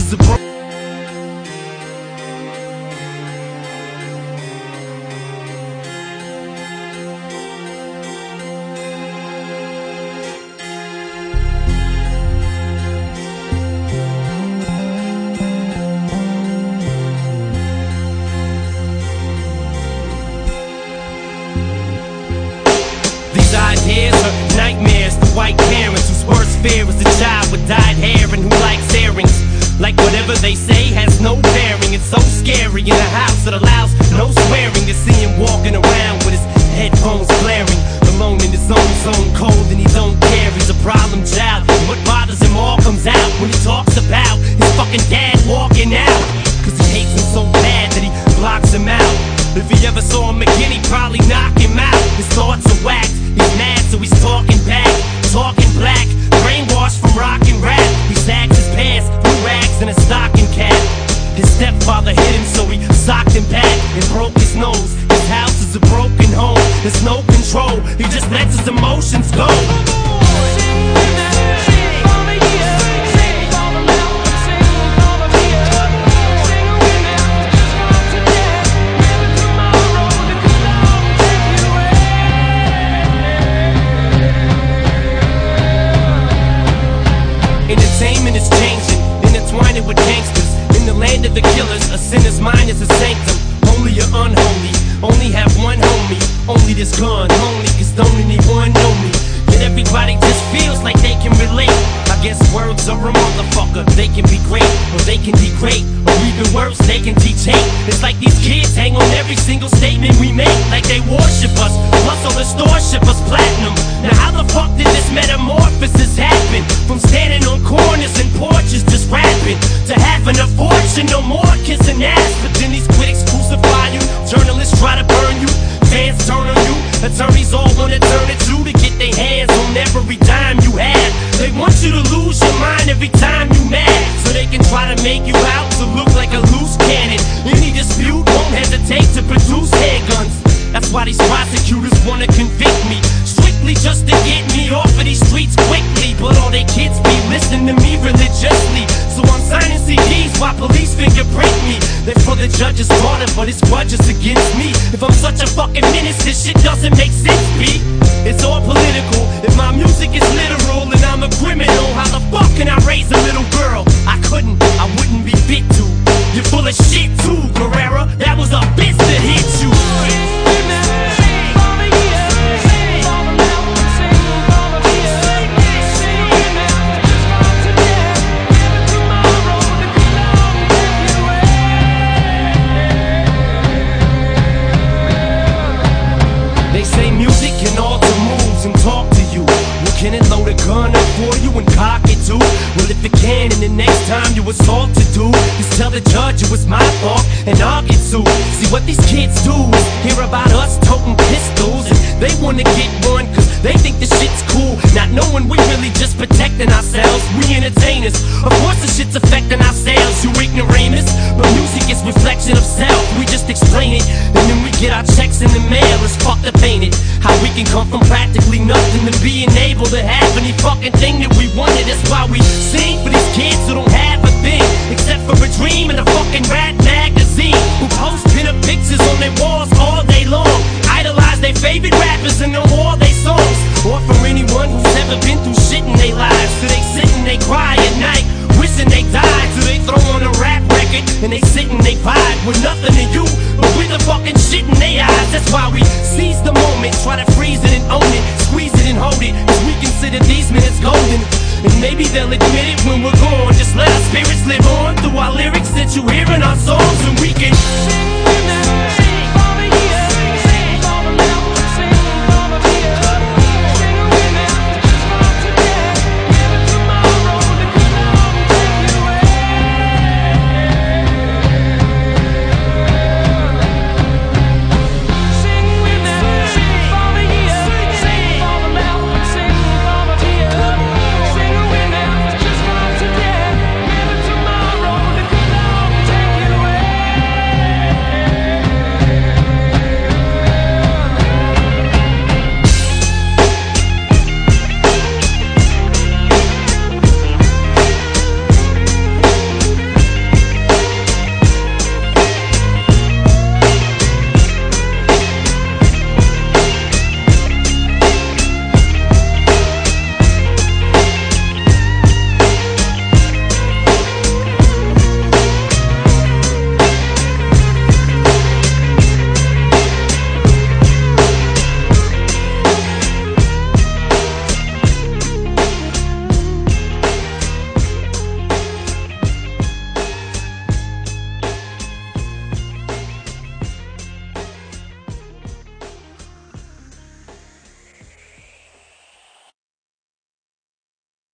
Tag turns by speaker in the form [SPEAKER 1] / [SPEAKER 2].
[SPEAKER 1] houses are broken. These ideas are nightmares to white parents whose worst fear is a child with dyed hair and who likes earrings. Like whatever they say has no bearing. It's so scary in a house that allows no swearing to see him walking around with his headphones blaring, alone in his own zone, cold and he don't care. He's a problem child, and what bothers him all comes out when he talks about his fucking dad walking out. Cause he hates him so bad that he blocks him out. If he ever saw him again, he'd probably knock him out. His thoughts are whacked, he's mad so he's talking back, talking black, brainwashed from rock and rap. He sags his pants, blue rags and a stocking cap. His stepfather hit him so he socked him back and broke his nose. His house is a broken home, there's no control, he just lets his emotions go. Entertainment is changing, intertwining with gangsters. In the land of the killers, a sinner's mind is a sanctum. Holy or unholy, only have one homie. Only this gun, only cause don't anyone know me. Yet everybody just feels like they can relate. I guess words are a motherfucker. They can be great, or they can degrade, or even worse, they can teach hate. It's like these kids hang on every single statement we make, like they worship us. Plus all the store ship us platinum. Now how the fuck did this metamorphosis happen? From standing on corners and porches just rapping, to having a fortune, no more kissing ass. But then these critics crucify you, journalists try to burn you, fans turn on you, attorneys all wanna turn it to get their hands on every dime you have. They want you to lose your mind every time you mad, so they can try to make you out to look like a loose cannon. Any dispute won't hesitate to produce handguns. That's why these prosecutors wanna convict me, strictly just to get me off of these streets quickly. But all they kids be listening to me religiously, so I'm signing CDs while police fingerprint me. They're for the judge's daughter, but his grudge is against me. If I'm such a fucking menace, this shit doesn't make sense, B. It's all political. If my music is literal and I'm a criminal, how the fuck can I raise a little girl? I couldn't, I wouldn't be fit to. You're full of shit too, Guerrera. That was a bitch that hit you. They say music can alter moods and talk to you. Well, can it load a gun up for you and cock it too? Well, if it can, and the next time you assault to do is tell the judge it was my fault and I'll get sued. See what these kids do is hear about us toting pistols, and they wanna get one cause they think this shit's cool, not knowing we really just protecting ourselves. We entertainers, of course the shit's affecting our sales, you ignoramus. But music is reflection of self, we just explain it, and then we get our checks in the mail. It's fucked up, ain't it? How we can come from practically nothing to being able to have any fucking thing that we wanted. That's why we sing for these kids who don't have